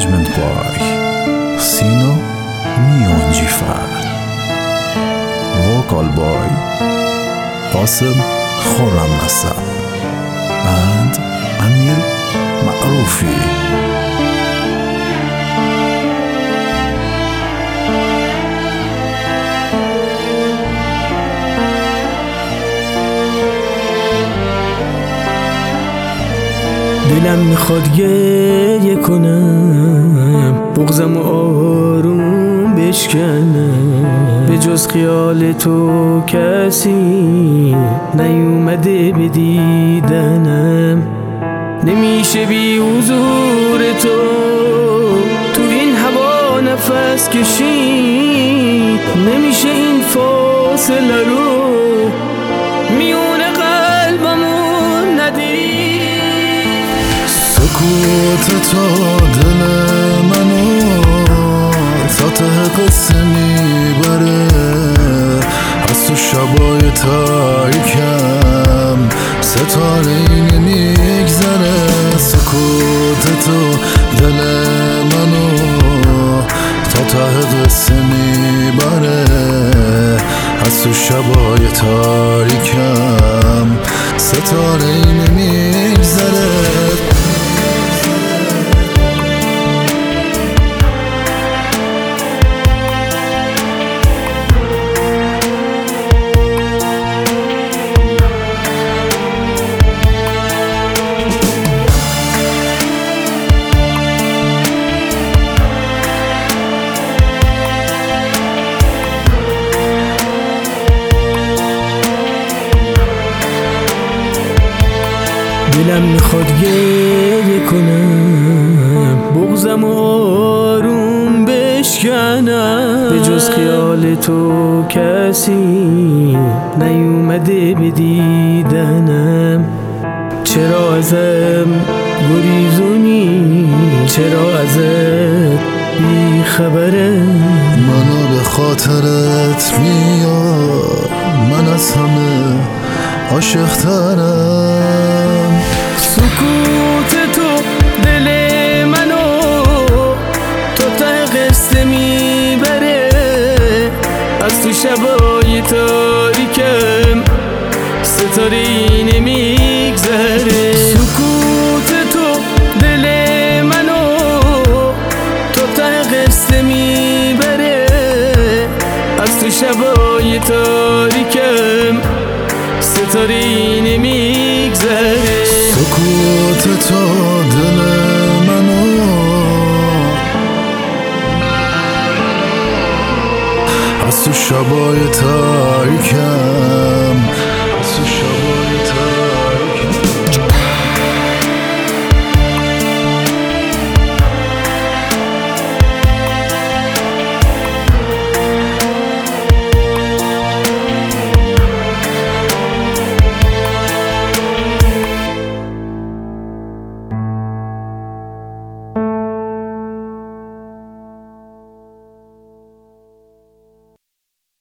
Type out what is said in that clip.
management by Sino Mionjifar. Vocal by Qasim Khorramnasab and Amir Ma'rufi. دلم میخواد گریه کنم، بغضم آروم بشکنم، به جز خیال تو کسی نیومده به دیدنم. نمیشه بی حضور تو این هوا نفس کشید، نمیشه این فاصله رو میون قلبمون ندید. سکوت تو دل منو تا ته قصه میبره، از تو شبای تاریکم ستاره اینه میگذره. سکوت تو دل منو تا ته قصه میبره، از تو شبای تاریکم ستاره اینه میگذره. دلم میخواد گریه کنم، بغضم آروم بشکنم، به جز خیال تو کسی نیومده به دیدنم. چرا ازم گریزونی، چرا ازت بی خبره؟ منو به خاطرت میاد، من از همه عاشق‌ترم. سکوت تو دل منو تا ته قصه میبره، از تو شبای تاریکم ستاره نمیگذره. سکوت تو دل منو تا ته قصه میبره، از تو شبای تاریکم ستاره نمیگذره. سکوت تو دل منو از تو شبای تاریکم